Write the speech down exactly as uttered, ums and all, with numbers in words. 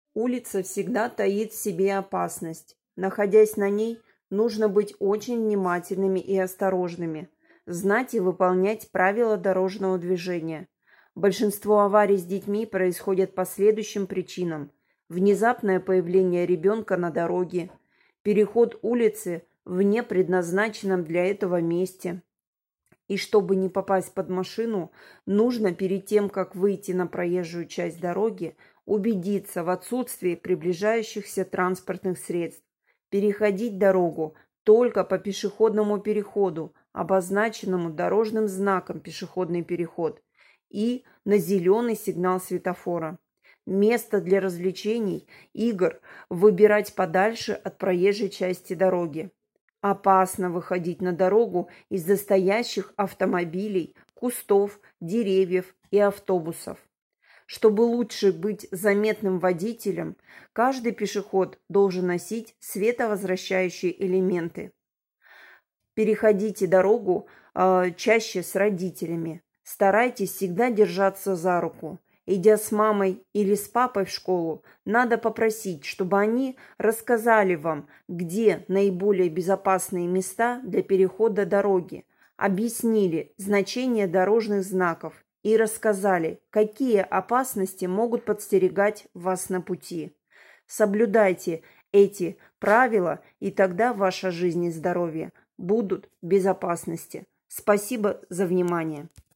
Улица всегда таит в себе опасность. Находясь на ней, нужно быть очень внимательными и осторожными, знать и выполнять правила дорожного движения. Большинство аварий с детьми происходят по следующим причинам: внезапное появление ребенка на дороге, переход улицы в непредназначенном для этого месте. И чтобы не попасть под машину, нужно перед тем, как выйти на проезжую часть дороги, убедиться в отсутствии приближающихся транспортных средств, переходить дорогу только по пешеходному переходу, обозначенному дорожным знаком «Пешеходный переход», и на зеленый сигнал светофора. Место для развлечений, игр выбирать подальше от проезжей части дороги. Опасно выходить на дорогу из-за стоящих автомобилей, кустов, деревьев и автобусов. Чтобы лучше быть заметным водителем, каждый пешеход должен носить световозвращающие элементы. Переходите дорогу э, чаще с родителями. Старайтесь всегда держаться за руку. Идя с мамой или с папой в школу, надо попросить, чтобы они рассказали вам, где наиболее безопасные места для перехода дороги, объяснили значение дорожных знаков и рассказали, какие опасности могут подстерегать вас на пути. Соблюдайте эти правила, и тогда ваша жизнь и здоровье будут в безопасности. Спасибо за внимание.